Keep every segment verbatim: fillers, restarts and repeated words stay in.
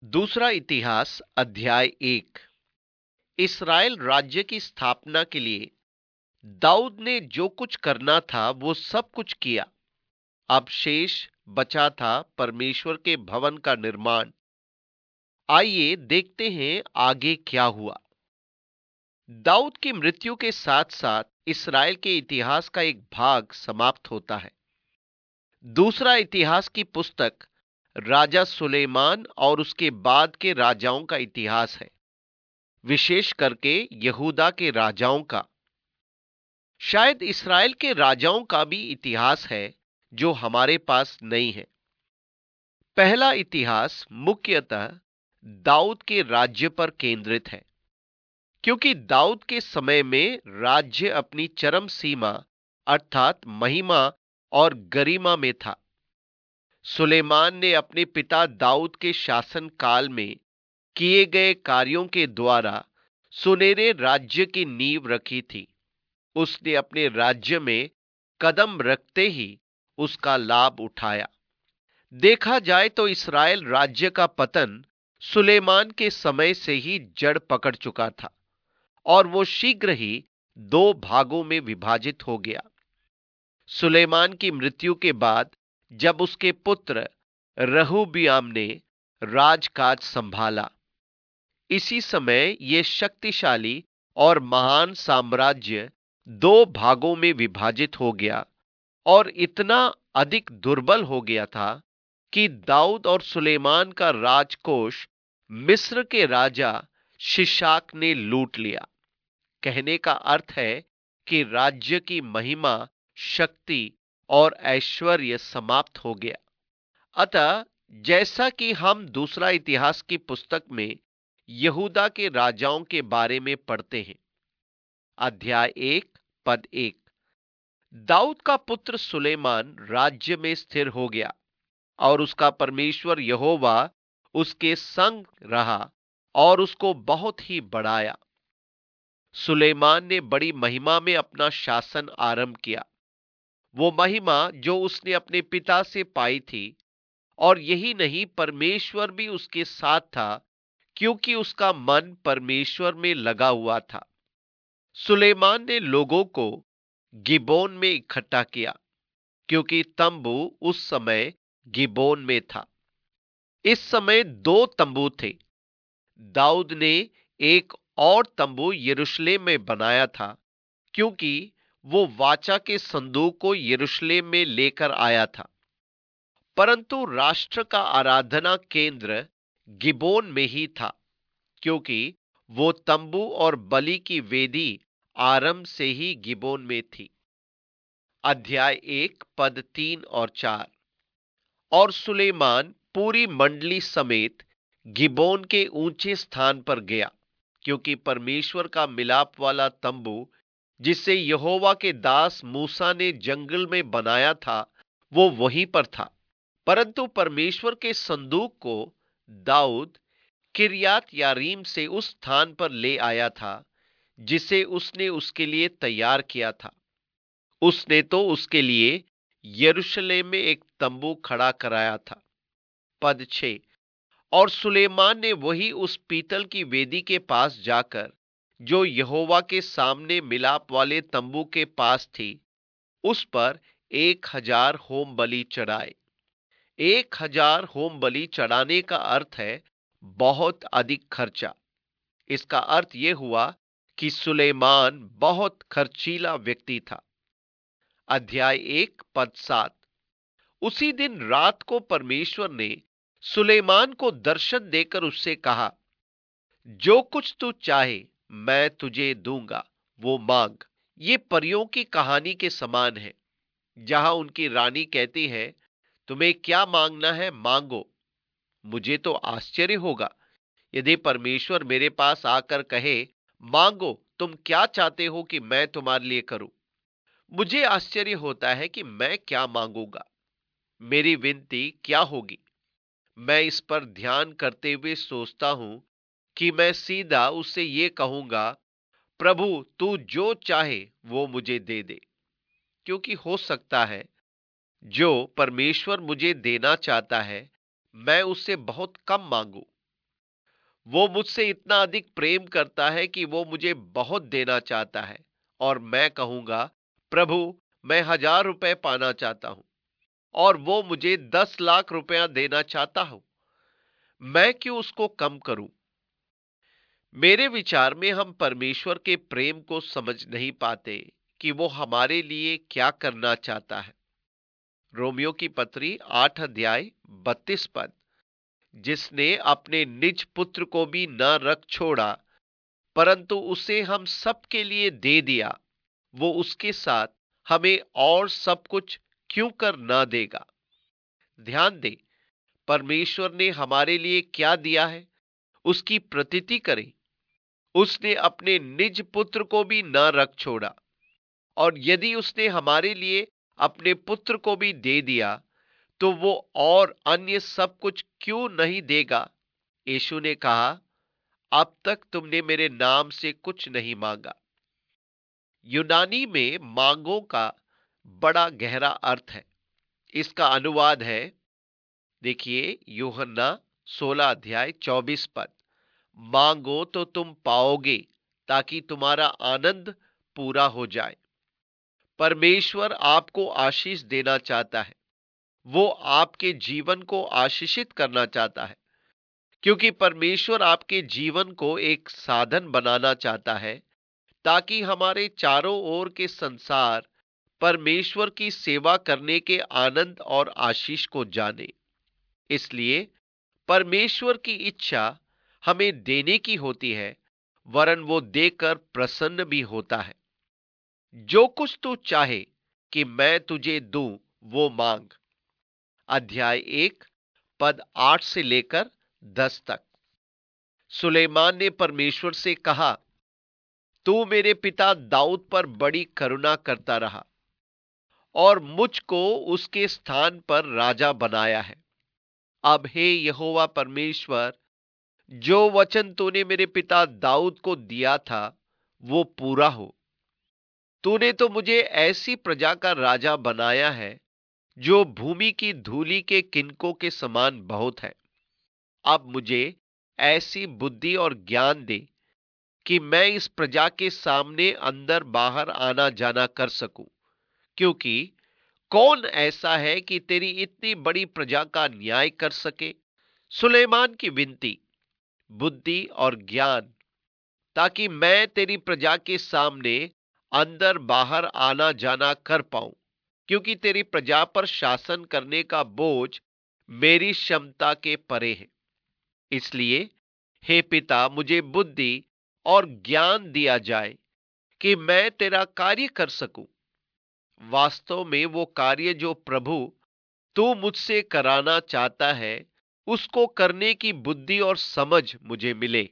दूसरा इतिहास अध्याय एक। इस्राएल राज्य की स्थापना के लिए दाऊद ने जो कुछ करना था वो सब कुछ किया। अब शेष बचा था परमेश्वर के भवन का निर्माण। आइए देखते हैं आगे क्या हुआ। दाऊद की मृत्यु के साथ साथ इस्राएल के इतिहास का एक भाग समाप्त होता है। दूसरा इतिहास की पुस्तक राजा सुलेमान और उसके बाद के राजाओं का इतिहास है, विशेष करके यहूदा के राजाओं का। शायद इस्राएल के राजाओं का भी इतिहास है जो हमारे पास नहीं है। पहला इतिहास मुख्यतः दाऊद के राज्य पर केंद्रित है, क्योंकि दाऊद के समय में राज्य अपनी चरम सीमा अर्थात महिमा और गरिमा में था। सुलेमान ने अपने पिता दाऊद के शासन काल में किए गए कार्यों के द्वारा सुनहरे राज्य की नींव रखी थी। उसने अपने राज्य में कदम रखते ही उसका लाभ उठाया। देखा जाए तो इस्राएल राज्य का पतन सुलेमान के समय से ही जड़ पकड़ चुका था और वो शीघ्र ही दो भागों में विभाजित हो गया। सुलेमान की मृत्यु के बाद जब उसके पुत्र रहूबियाम ने राजकाज संभाला, इसी समय यह शक्तिशाली और महान साम्राज्य दो भागों में विभाजित हो गया और इतना अधिक दुर्बल हो गया था कि दाऊद और सुलेमान का राजकोष मिस्र के राजा शिशाक ने लूट लिया। कहने का अर्थ है कि राज्य की महिमा, शक्ति और ऐश्वर्य समाप्त हो गया। अतः जैसा कि हम दूसरा इतिहास की पुस्तक में यहूदा के राजाओं के बारे में पढ़ते हैं, अध्याय एक पद एक। दाऊद का पुत्र सुलेमान राज्य में स्थिर हो गया और उसका परमेश्वर यहोवा उसके संग रहा और उसको बहुत ही बढ़ाया। सुलेमान ने बड़ी महिमा में अपना शासन आरंभ किया, वो महिमा जो उसने अपने पिता से पाई थी। और यही नहीं, परमेश्वर भी उसके साथ था, क्योंकि उसका मन परमेश्वर में लगा हुआ था। सुलेमान ने लोगों को गिबोन में इकट्ठा किया, क्योंकि तंबू उस समय गिबोन में था। इस समय दो तंबू थे। दाऊद ने एक और तंबू यरूशलेम में बनाया था, क्योंकि वो वाचा के संदूक को यरूशलेम में लेकर आया था। परंतु राष्ट्र का आराधना केंद्र गिबोन में ही था, क्योंकि वो तंबू और बलि की वेदी आरंभ से ही गिबोन में थी। अध्याय एक पद तीन और चार। और सुलेमान पूरी मंडली समेत गिबोन के ऊंचे स्थान पर गया, क्योंकि परमेश्वर का मिलाप वाला तंबू जिसे यहोवा के दास मूसा ने जंगल में बनाया था वो वहीं पर था। परंतु परमेश्वर के संदूक को दाऊद किर्यात यारीम से उस स्थान पर ले आया था जिसे उसने उसके लिए तैयार किया था। उसने तो उसके लिए यरूशलेम में एक तंबू खड़ा कराया था। पद छह। और सुलेमान ने वही उस पीतल की वेदी के पास जाकर, जो यहोवा के सामने मिलाप वाले तंबू के पास थी, उस पर एक हजार होम बलि चढ़ाए। एक हजार होम बलि चढ़ाने का अर्थ है बहुत अधिक खर्चा। इसका अर्थ यह हुआ कि सुलेमान बहुत खर्चीला व्यक्ति था। अध्याय एक पद सात। उसी दिन रात को परमेश्वर ने सुलेमान को दर्शन देकर उससे कहा, जो कुछ तू चाहे मैं तुझे दूंगा, वो मांग। ये परियों की कहानी के समान है, जहां उनकी रानी कहती है, तुम्हें क्या मांगना है मांगो। मुझे तो आश्चर्य होगा यदि परमेश्वर मेरे पास आकर कहे, मांगो तुम क्या चाहते हो कि मैं तुम्हारे लिए करूं। मुझे आश्चर्य होता है कि मैं क्या मांगूंगा, मेरी विनती क्या होगी। मैं इस पर ध्यान करते हुए सोचता हूं कि मैं सीधा उससे ये कहूंगा, प्रभु तू जो चाहे वो मुझे दे दे। क्योंकि हो सकता है जो परमेश्वर मुझे देना चाहता है मैं उससे बहुत कम मांगू। वो मुझसे इतना अधिक प्रेम करता है कि वो मुझे बहुत देना चाहता है, और मैं कहूंगा, प्रभु, मैं हजार रुपए पाना चाहता हूं, और वो मुझे दस लाख रुपया देना चाहता हूं। मैं क्यों उसको कम करूं? मेरे विचार में हम परमेश्वर के प्रेम को समझ नहीं पाते कि वो हमारे लिए क्या करना चाहता है। रोमियो की पत्री आठ अध्याय बत्तीस पद, जिसने अपने निज पुत्र को भी न रख छोड़ा, परंतु उसे हम सबके लिए दे दिया, वो उसके साथ हमें और सब कुछ क्यों कर ना देगा? ध्यान दे, परमेश्वर ने हमारे लिए क्या दिया है, उसकी प्रतीति करें। उसने अपने निज पुत्र को भी न रख छोड़ा, और यदि उसने हमारे लिए अपने पुत्र को भी दे दिया, तो वो और अन्य सब कुछ क्यों नहीं देगा? यीशु ने कहा, अब तक तुमने मेरे नाम से कुछ नहीं मांगा। यूनानी में मांगो का बड़ा गहरा अर्थ है। इसका अनुवाद है, देखिए, यूहन्ना सोलह अध्याय चौबीस पद, मांगो तो तुम पाओगे, ताकि तुम्हारा आनंद पूरा हो जाए। परमेश्वर आपको आशीष देना चाहता है। वो आपके जीवन को आशीषित करना चाहता है, क्योंकि परमेश्वर आपके जीवन को एक साधन बनाना चाहता है, ताकि हमारे चारों ओर के संसार परमेश्वर की सेवा करने के आनंद और आशीष को जाने। इसलिए परमेश्वर की इच्छा हमें देने की होती है, वरन वो देकर प्रसन्न भी होता है। जो कुछ तू चाहे कि मैं तुझे दूं, वो मांग। अध्याय एक पद आठ से लेकर दस तक। सुलेमान ने परमेश्वर से कहा, तू मेरे पिता दाऊद पर बड़ी करुणा करता रहा और मुझको उसके स्थान पर राजा बनाया है। अब हे यहोवा परमेश्वर, जो वचन तूने मेरे पिता दाऊद को दिया था, वो पूरा हो। तूने तो मुझे ऐसी प्रजा का राजा बनाया है जो भूमि की धूलि के किनकों के समान बहुत है। अब मुझे ऐसी बुद्धि और ज्ञान दे कि मैं इस प्रजा के सामने अंदर बाहर आना जाना कर सकूं, क्योंकि कौन ऐसा है कि तेरी इतनी बड़ी प्रजा का न्याय कर सके? सुलेमान की विनती, बुद्धि और ज्ञान, ताकि मैं तेरी प्रजा के सामने अंदर बाहर आना जाना कर पाऊं, क्योंकि तेरी प्रजा पर शासन करने का बोझ मेरी क्षमता के परे है। इसलिए हे पिता, मुझे बुद्धि और ज्ञान दिया जाए कि मैं तेरा कार्य कर सकूं। वास्तव में वो कार्य जो प्रभु तू मुझसे कराना चाहता है, उसको करने की बुद्धि और समझ मुझे मिले।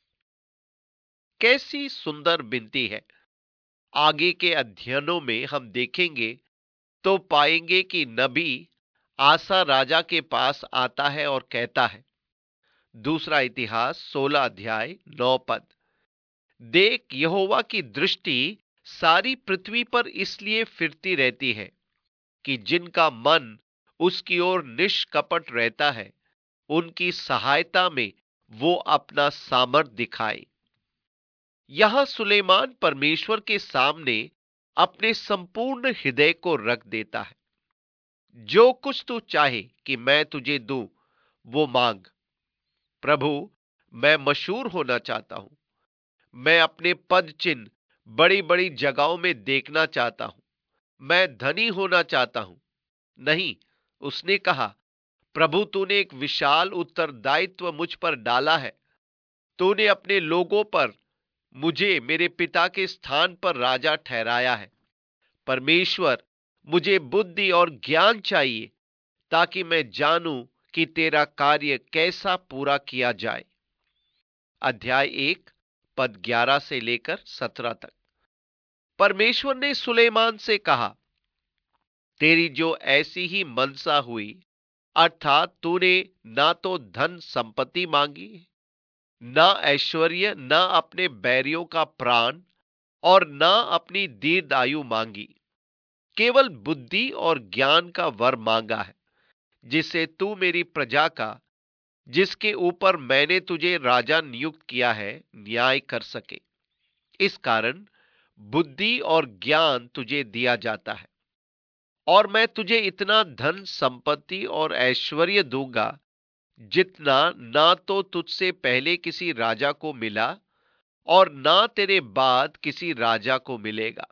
कैसी सुंदर विनती है! आगे के अध्ययनों में हम देखेंगे तो पाएंगे कि नबी आसा राजा के पास आता है और कहता है, दूसरा इतिहास सोलह अध्याय नौ पद, देख, यहोवा की दृष्टि सारी पृथ्वी पर इसलिए फिरती रहती है कि जिनका मन उसकी ओर निष्कपट रहता है, उनकी सहायता में वो अपना सामर्थ दिखाए। यहां सुलेमान परमेश्वर के सामने अपने संपूर्ण हृदय को रख देता है। जो कुछ तू चाहे कि मैं तुझे दूं, वो मांग। प्रभु, मैं मशहूर होना चाहता हूं। मैं अपने पद चिन्ह बड़ी बड़ी जगहों में देखना चाहता हूं। मैं धनी होना चाहता हूं। नहीं, उसने कहा, प्रभु, तूने एक विशाल उत्तरदायित्व मुझ पर डाला है। तूने अपने लोगों पर मुझे मेरे पिता के स्थान पर राजा ठहराया है। परमेश्वर, मुझे बुद्धि और ज्ञान चाहिए, ताकि मैं जानूं कि तेरा कार्य कैसा पूरा किया जाए। अध्याय एक पद ग्यारह से लेकर सत्रह तक। परमेश्वर ने सुलेमान से कहा, तेरी जो ऐसी ही मनसा हुई, अर्थात तूने ना तो धन संपत्ति मांगी, ना ऐश्वर्य, ना अपने बैरियों का प्राण, और ना अपनी दीर्घायु मांगी, केवल बुद्धि और ज्ञान का वर मांगा है, जिससे तू मेरी प्रजा का जिसके ऊपर मैंने तुझे राजा नियुक्त किया है, न्याय कर सके। इस कारण बुद्धि और ज्ञान तुझे दिया जाता है। और मैं तुझे इतना धन संपत्ति और ऐश्वर्य दूंगा जितना ना तो तुझसे पहले किसी राजा को मिला और ना तेरे बाद किसी राजा को मिलेगा।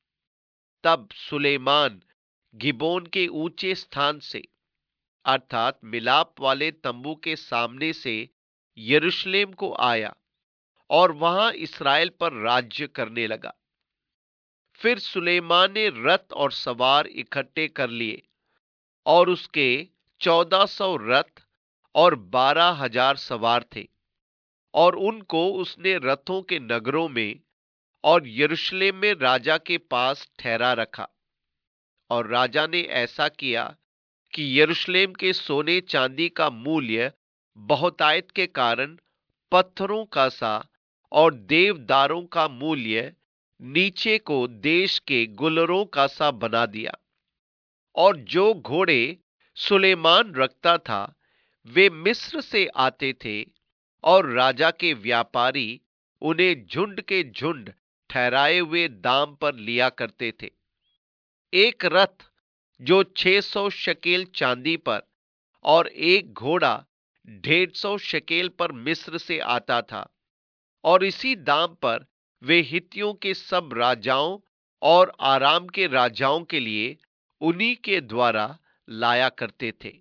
तब सुलेमान गिबोन के ऊंचे स्थान से, अर्थात मिलाप वाले तंबू के सामने से, यरूशलेम को आया और वहां इसराइल पर राज्य करने लगा। फिर सुलेमान ने रथ और सवार इकट्ठे कर लिए और उसके चौदह सौ रथ और बारह हजार सवार थे, और उनको उसने रथों के नगरों में और यरूशलेम में राजा के पास ठहरा रखा। और राजा ने ऐसा किया कि यरूशलेम के सोने चांदी का मूल्य बहुतायत के कारण पत्थरों का सा और देवदारों का मूल्य नीचे को देश के गुलरों का सा बना दिया। और जो घोड़े सुलेमान रखता था वे मिस्र से आते थे, और राजा के व्यापारी उन्हें झुंड के झुंड ठहराए हुए दाम पर लिया करते थे। एक रथ जो छह सौ शकेल चांदी पर और एक घोड़ा डेढ़ सौ शकेल पर मिस्र से आता था। और इसी दाम पर वे हित्तियों के सब राजाओं और आराम के राजाओं के लिए उन्हीं के द्वारा लाया करते थे।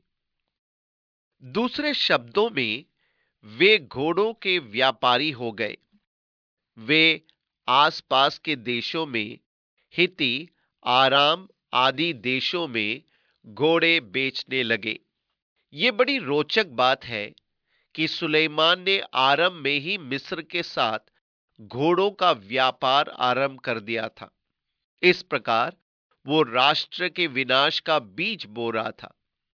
दूसरे शब्दों में वे घोड़ों के व्यापारी हो गए। वे आसपास के देशों में, हित्ती, आराम आदि देशों में घोड़े बेचने लगे। ये बड़ी रोचक बात है कि सुलेमान ने आरंभ में ही मिस्र के साथ घोड़ों का व्यापार आरंभ कर दिया था। इस प्रकार वो राष्ट्र के विनाश का बीज बो रहा था।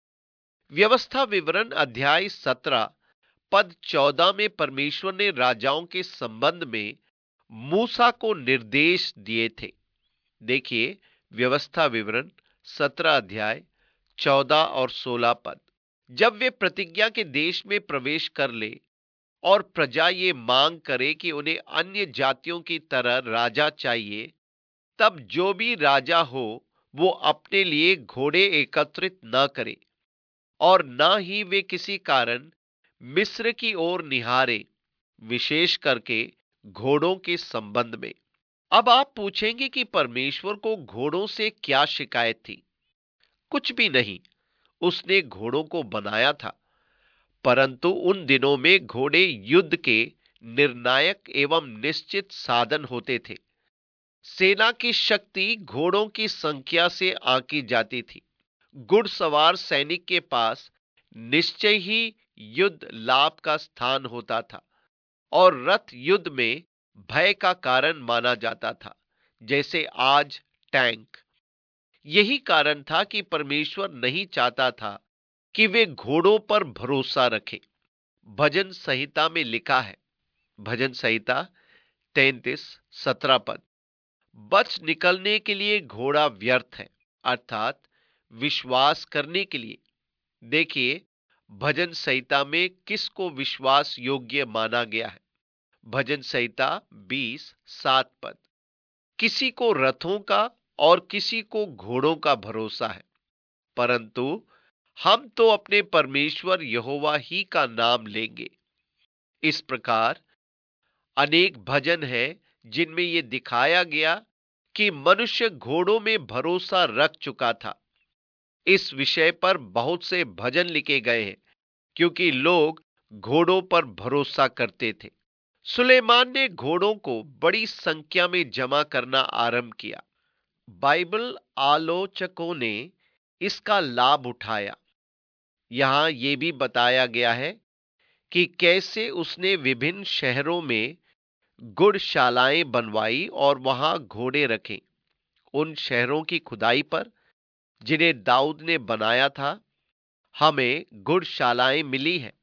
व्यवस्था विवरण अध्याय सत्रह पद चौदह में परमेश्वर ने राजाओं के संबंध में मूसा को निर्देश दिए थे। देखिए, व्यवस्था विवरण सत्रह अध्याय चौदह और सोलह पद। जब वे प्रतिज्ञा के देश में प्रवेश कर ले और प्रजा ये मांग करे कि उन्हें अन्य जातियों की तरह राजा चाहिए, तब जो भी राजा हो वो अपने लिए घोड़े एकत्रित न करे, और न ही वे किसी कारण मिस्र की ओर निहारे, विशेष करके घोड़ों के संबंध में। अब आप पूछेंगे कि परमेश्वर को घोड़ों से क्या शिकायत थी? कुछ भी नहीं। उसने घोड़ों को बनाया था, परंतु उन दिनों में घोड़े युद्ध के निर्णायक एवं निश्चित साधन होते थे। सेना की शक्ति घोड़ों की संख्या से आंकी जाती थी। घुड़सवार सैनिक के पास निश्चय ही युद्ध लाभ का स्थान होता था, और रथ युद्ध में भय का कारण माना जाता था, जैसे आज टैंक। यही कारण था कि परमेश्वर नहीं चाहता था कि वे घोड़ों पर भरोसा रखें। भजन संहिता में लिखा है, भजन संहिता तैंतीस सत्रह पद, बच निकलने के लिए घोड़ा व्यर्थ है, अर्थात विश्वास करने के लिए। देखिए, भजन संहिता में किसको विश्वास योग्य माना गया है? भजन संहिता बीस सात पद, किसी को रथों का और किसी को घोड़ों का भरोसा है, परंतु हम तो अपने परमेश्वर यहोवा ही का नाम लेंगे। इस प्रकार अनेक भजन हैं जिनमें यह दिखाया गया कि मनुष्य घोड़ों में भरोसा रख चुका था। इस विषय पर बहुत से भजन लिखे गए हैं, क्योंकि लोग घोड़ों पर भरोसा करते थे। सुलेमान ने घोड़ों को बड़ी संख्या में जमा करना आरंभ किया। बाइबल आलोचकों ने इसका लाभ उठाया। यहां यह भी बताया गया है कि कैसे उसने विभिन्न शहरों में गुड़शालाएं बनवाई और वहां घोड़े रखे। उन शहरों की खुदाई पर जिन्हें दाऊद ने बनाया था, हमें गुड़शालाएं मिली हैं।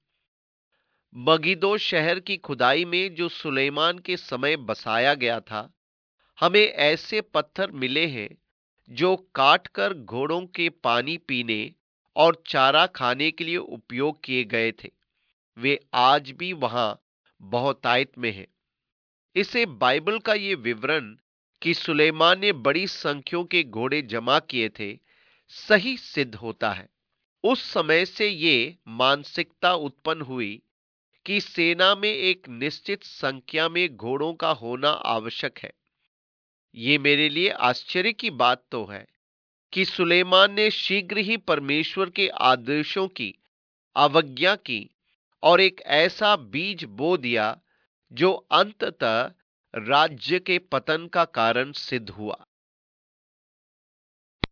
मगिदो शहर की खुदाई में जो सुलेमान के समय बसाया गया था, हमें ऐसे पत्थर मिले हैं जो काटकर घोड़ों के पानी पीने और चारा खाने के लिए उपयोग किए गए थे। वे आज भी वहां बहुतायत में हैं। इसे बाइबल का ये विवरण कि सुलेमान ने बड़ी संख्यों के घोड़े जमा किए थे, सही सिद्ध होता है। उस समय से ये मानसिकता उत्पन्न हुई कि सेना में एक निश्चित संख्या में घोड़ों का होना आवश्यक है। ये मेरे लिए आश्चर्य की बात तो है कि सुलेमान ने शीघ्र ही परमेश्वर के आदेशों की अवज्ञा की और एक ऐसा बीज बो दिया जो अंततः राज्य के पतन का कारण सिद्ध हुआ।